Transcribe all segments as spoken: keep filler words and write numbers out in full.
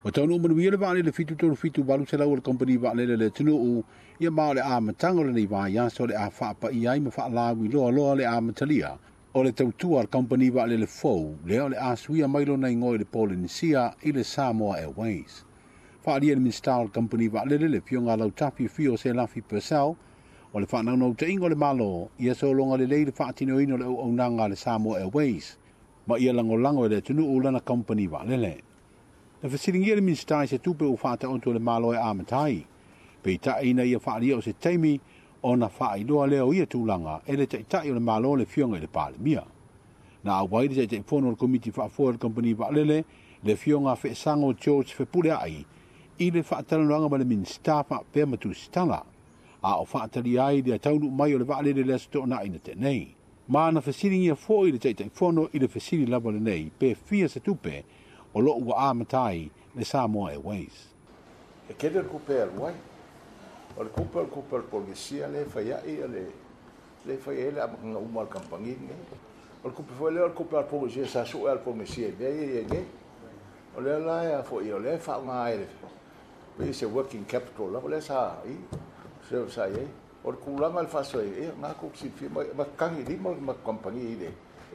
O tonu manu ia le vale le fitu tolu fitu balu se lau le company vale le le tunu u ia mao le a matango le nei va ia so le a fa pa ia ma fa la wi lo lo le a matalia o le tautua al company vale le fou le o le a suia mailo na ngoi le Polynesia i le Samoa Airways. Fa alia le Minstar company vale le le fionga lau tafi fio se lafi persau o le fa na no te ingo le malo ia so longa le le fa tino ino le o nanga le Samoa Airways ma ia lango lango le tunu u lana company vale le. Na fasiringia le Minstar se tupe u fata onto le malo e amatai. Pe ta ina ia fa alia o se taimi o na fa iloa leo ia tūlanga e le taitai o le malo le fionga i le pale mia. Na au wairi te te fono le komiti fa for company va lele le fionga fe sango George fe pule ai i le fa talanga ma le Minstar fa pe matu stala. A o fa tali ai le taunu mai o le va lele le sto na ina te nei. Ma na fasiringia fo i le taitai fono i le fasiri lava le nei pe fia se tupe o lo ua amatai le Samoa Airways. E kede le kupe aluai. O le kupe o le kupe o le polisia le faiai le le faiai le amanga uma al kampangini. O le kupe foi le o le kupe al polisia sa su al polisia e vei e nge. O le la ya fo i o le fa nga ai le. Pe se working capital la le sa i se sa i o le kulanga le fa so e nga ku si fi ma kangi di ma ma kampangini le.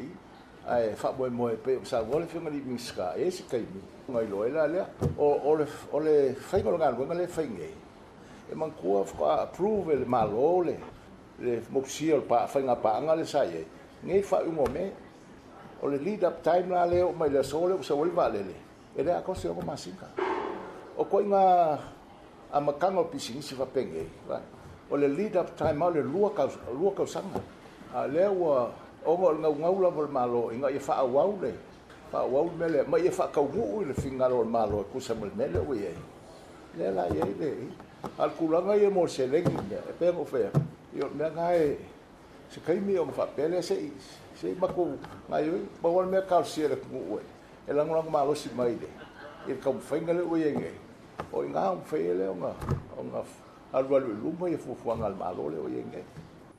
Ai fa boy mo pe sa vole fi ngali miska e se kai mi ngai lo ela le o o le o le fai ngol ngal ngal le fai ngai e man ko fa approve le malo le le moxio pa fai nga pa ngal sa ye ngai fa un me o le lead up time la le o mai le sole o se vol vale le e le a cosa o masinka o ko nga a makango pising si fa penge va o le lead up time ma le lua ka lua ka sanga a le o o ngau ngau la vol malo inga ia fa wau le fa wau mele ma ia fa ka wu le finga lo malo ku sa mel mele o ye le la ye le al kulanga ye mo se le pe ngo fe yo me ngai se kai mi o fa pele se se ma ku ngai ba wol me ka se le ku e la ngong malo si mai de e ka finga le o ye ngai o inga o fe le o nga o nga al valu lu mo ye fu fu ngal malo le o ye ngai.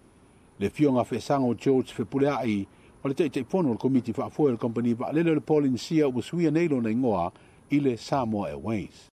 Le fionga fe sango George fe pule ai o le te te fono le komiti fa for company va le le Polynesia o suia nei lo na ingoa i le Samoa Airways.